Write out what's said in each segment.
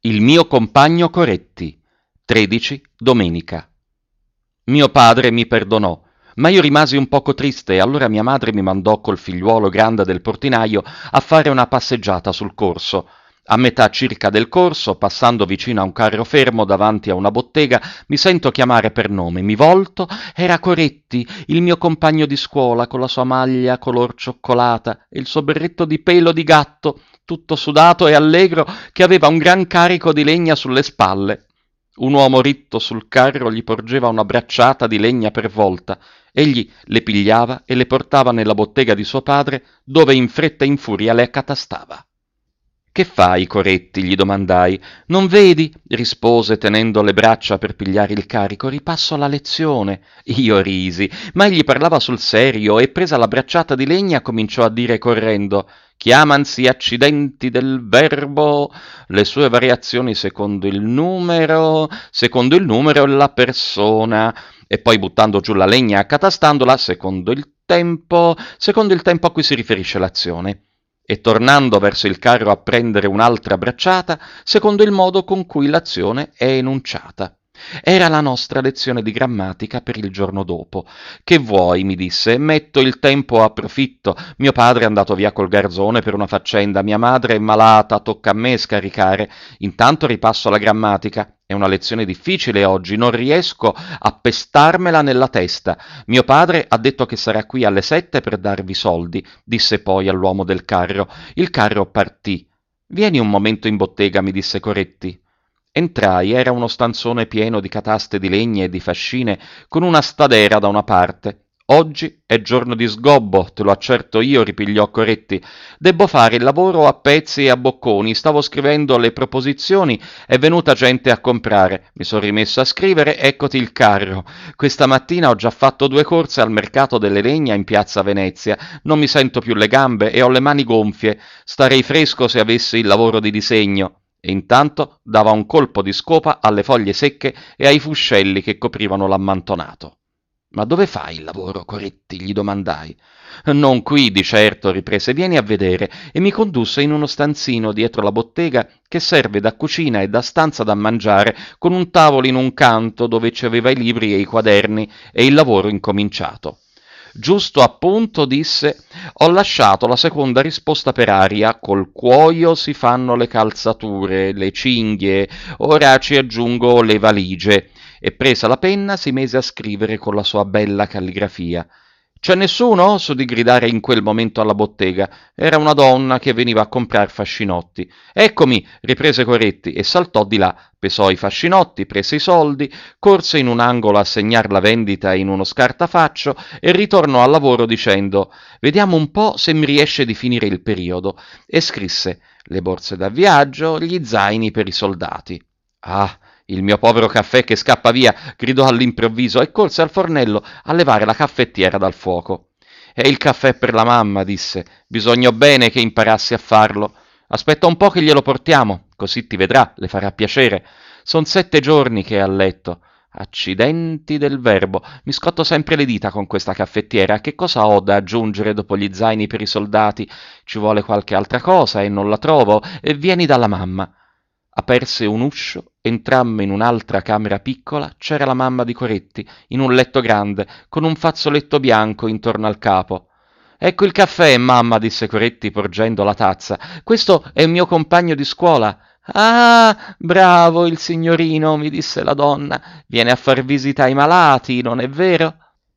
Il mio compagno Coretti, 13 domenica. Mio padre mi perdonò, ma io rimasi un poco triste e allora mia madre mi mandò col figliuolo grande del portinaio a fare una passeggiata sul corso. A metà circa del corso, passando vicino a un carro fermo davanti a una bottega, mi sento chiamare per nome. Mi volto, era Coretti, il mio compagno di scuola, con la sua maglia color cioccolata e il suo berretto di pelo di gatto, tutto sudato e allegro, che aveva un gran carico di legna sulle spalle. Un uomo ritto sul carro gli porgeva una bracciata di legna per volta. Egli le pigliava e le portava nella bottega di suo padre, dove in fretta e in furia le accatastava. «Che fai, Coretti?» gli domandai. «Non vedi?» rispose tenendo le braccia per pigliare il carico. «Ripasso la lezione». Io risi, ma egli parlava sul serio e presa la bracciata di legna cominciò a dire correndo: «Chiamansi accidenti del verbo, le sue variazioni secondo il numero e la persona». E poi buttando giù la legna e accatastandola, secondo il tempo a cui si riferisce l'azione, e tornando verso il carro a prendere un'altra bracciata, secondo il modo con cui l'azione è enunciata. Era la nostra lezione di grammatica per il giorno dopo. «Che vuoi?» mi disse. «Metto il tempo a profitto. Mio padre è andato via col garzone per una faccenda, mia madre è malata, tocca a me scaricare. Intanto ripasso la grammatica. È una lezione difficile oggi, non riesco a pestarmela nella testa. Mio padre ha detto che sarà qui alle 7 per darvi soldi», disse poi all'uomo del carro. Il carro partì. «Vieni un momento in bottega», mi disse Coretti. Entrai, era uno stanzone pieno di cataste di legna e di fascine, con una stadera da una parte. «Oggi è giorno di sgobbo, te lo accerto io», ripigliò Coretti. «Debbo fare il lavoro a pezzi e a bocconi, stavo scrivendo le proposizioni, è venuta gente a comprare, mi sono rimesso a scrivere, eccoti il carro. Questa mattina ho già fatto 2 corse al mercato delle legna in piazza Venezia, non mi sento più le gambe e ho le mani gonfie, starei fresco se avessi il lavoro di disegno». E intanto dava un colpo di scopa alle foglie secche e ai fuscelli che coprivano l'ammantonato. «Ma dove fai il lavoro, Coretti?» gli domandai. «Non qui, di certo», riprese. «Vieni a vedere», e mi condusse in uno stanzino dietro la bottega che serve da cucina e da stanza da mangiare, con un tavolo in un canto dove ci aveva i libri e i quaderni e il lavoro incominciato. «Giusto appunto», disse, «ho lasciato la seconda risposta per aria, col cuoio si fanno le calzature, le cinghie, ora ci aggiungo le valigie», e presa la penna si mise a scrivere con la sua bella calligrafia. «C'è nessuno?» s'udì gridare in quel momento alla bottega. Era una donna che veniva a comprar fascinotti. «Eccomi», riprese Coretti e saltò di là, pesò i fascinotti, prese i soldi, corse in un angolo a segnar la vendita in uno scartafaccio e ritornò al lavoro dicendo: «Vediamo un po' se mi riesce di finire il periodo», e scrisse: «Le borse da viaggio, gli zaini per i soldati». «Ah, il mio povero caffè che scappa via!» gridò all'improvviso e corse al fornello a levare la caffettiera dal fuoco. «È il caffè per la mamma», disse. «Bisogna bene che imparassi a farlo. Aspetta un po' che glielo portiamo, così ti vedrà, le farà piacere. Son 7 giorni che è a letto. Accidenti del verbo, mi scotto sempre le dita con questa caffettiera. Che cosa ho da aggiungere dopo gli zaini per i soldati? Ci vuole qualche altra cosa e non la trovo, e vieni dalla mamma». Aperse un uscio, entrammo in un'altra camera piccola, c'era la mamma di Coretti, in un letto grande, con un fazzoletto bianco intorno al capo. «Ecco il caffè, mamma», disse Coretti porgendo la tazza. «Questo è un mio compagno di scuola». «Ah, bravo il signorino», mi disse la donna. «Viene a far visita ai malati, non è vero?»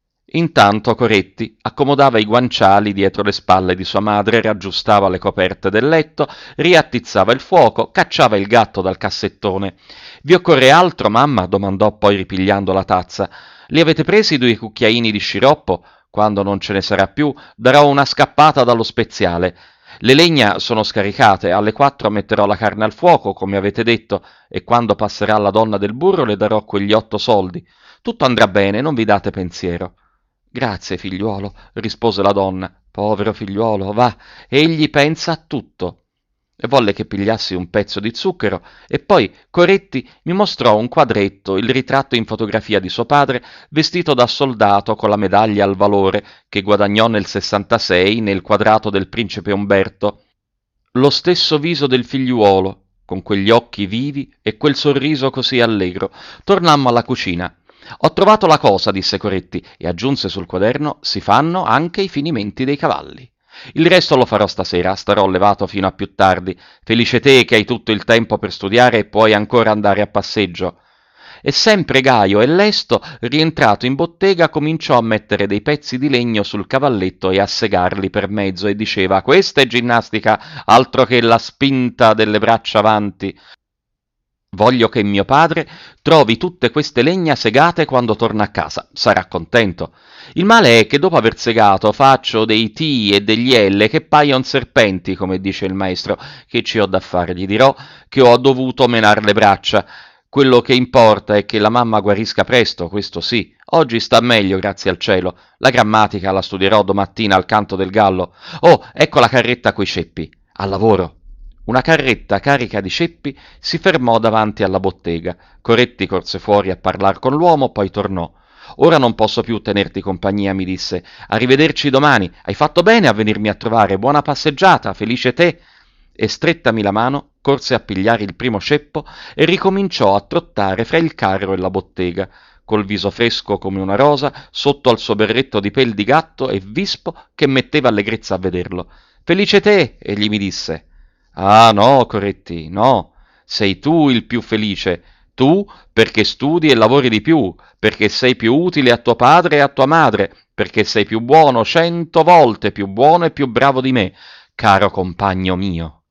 Intanto Coretti accomodava i guanciali dietro le spalle di sua madre, raggiustava le coperte del letto, riattizzava il fuoco, cacciava il gatto dal cassettone. «Vi occorre altro, mamma?» domandò poi ripigliando la tazza. «Li avete presi 2 cucchiaini di sciroppo? Quando non ce ne sarà più, darò una scappata dallo speziale. Le legna sono scaricate, alle 4 metterò la carne al fuoco, come avete detto, e quando passerà la donna del burro le darò quegli 8 soldi. Tutto andrà bene, non vi date pensiero». «Grazie, figliuolo», rispose la donna. «Povero figliuolo, va, egli pensa a tutto». E volle che pigliassi un pezzo di zucchero, e poi Coretti mi mostrò un quadretto, il ritratto in fotografia di suo padre, vestito da soldato con la medaglia al valore, che guadagnò nel 66 nel quadrato del principe Umberto. Lo stesso viso del figliuolo, con quegli occhi vivi e quel sorriso così allegro. Tornammo alla cucina. Ho trovato la cosa, disse Coretti, e aggiunse sul quaderno, si fanno anche i finimenti dei cavalli. Il resto lo farò stasera, starò levato fino a più tardi. Felice te che hai tutto il tempo per studiare e puoi ancora andare a passeggio. E sempre gaio e lesto, rientrato in bottega, cominciò a mettere dei pezzi di legno sul cavalletto e a segarli per mezzo e diceva: questa è ginnastica, altro che la spinta delle braccia avanti. Voglio che mio padre trovi tutte queste legna segate quando torna a casa. Sarà contento. Il male è che dopo aver segato faccio dei T e degli L che paion serpenti, come dice il maestro. Che ci ho da fare? Gli dirò che ho dovuto menar le braccia. Quello che importa è che la mamma guarisca presto, questo sì. Oggi sta meglio, grazie al cielo. La grammatica la studierò domattina al canto del gallo. Oh, ecco la carretta coi ceppi. Al lavoro. Una carretta carica di ceppi si fermò davanti alla bottega. Coretti corse fuori a parlar con l'uomo, poi tornò. Ora non posso più tenerti compagnia, mi disse. Arrivederci domani. Hai fatto bene a venirmi a trovare. Buona passeggiata, felice te. E strettami la mano, corse a pigliare il primo ceppo e ricominciò a trottare fra il carro e la bottega, col viso fresco come una rosa, sotto al suo berretto di pel di gatto e vispo che metteva allegrezza a vederlo. Felice te, egli mi disse. Ah no, Coretti, no, sei tu il più felice, tu perché studi e lavori di più, perché sei più utile a tuo padre e a tua madre, perché sei più buono, 100 volte più buono e più bravo di me, caro compagno mio.